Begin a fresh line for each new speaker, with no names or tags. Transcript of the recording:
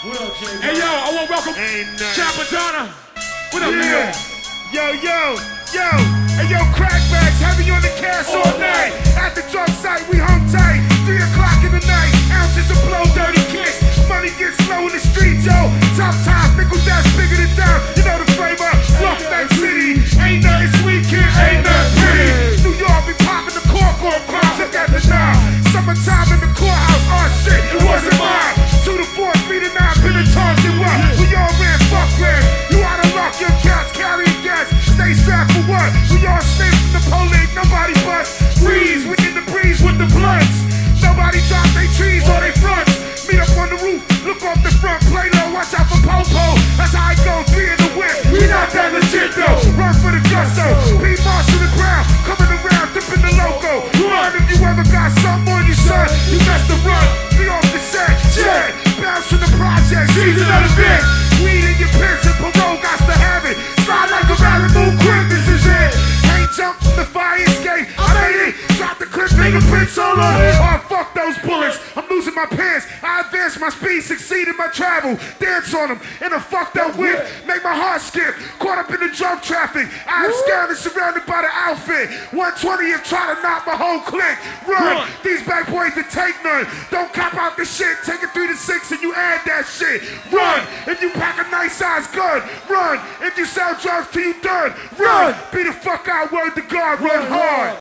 Hey yo, I want to welcome Chapadonna. What up, man?
Yo. Hey yo, crackbacks, heavy on the cast all night. At the drug site, we hung tight. 3 o'clock in the night, ounces of blow, dirty kicks. Money gets slow in the streets, yo. Top times, nickel dash, bigger than down. You know the flavor, rough that city. Ain't nothing sweet, kid, ain't nothing pretty. New York, we popping the cork on crowds, look at the knob. Summertime in the courthouse, oh shit, it wasn't mine. 2 to 4, 3 to 9, been a target, what? We all ran, fuck ran. You out of luck, your cats carrying gas. Stay strapped for what? We all snakes from the police, nobody bust. Breeze, we in the breeze with the blunts. Nobody drop they trees or they fronts. Meet up on the roof, look off the front, play low, watch out for Popo. That's how I go, 3 in the whip. We not that legit though. Run for the gusto. Be Moss to the ground, coming around, dipping the logo. Run if you ever got something on you, son. You best to run. Be off the set, jet. Bounce to the project, season of the bit. Weed in your pants and parole, got to have it. Slide like a Malibu quick, this is it. Ain't jumped from the fire escape, I made it. Drop the clip, fingerprints all on it. Oh, fuck those bullets. I'm losing my pants. I advance my speed, succeed in my travel. Dance on them in a fucked up whip. Make my heart skip. Caught up in the drug traffic. I am scared and surrounded by the outfit. 120 and try to knock my whole clique. Run. These bad boys that take none. Don't cop out the shit. Take it 3 to 6 and you add that shit. Run. If you pack a nice size gun. Run. If you sell drugs till you done. Run. Be the fuck out, word to God. Run hard.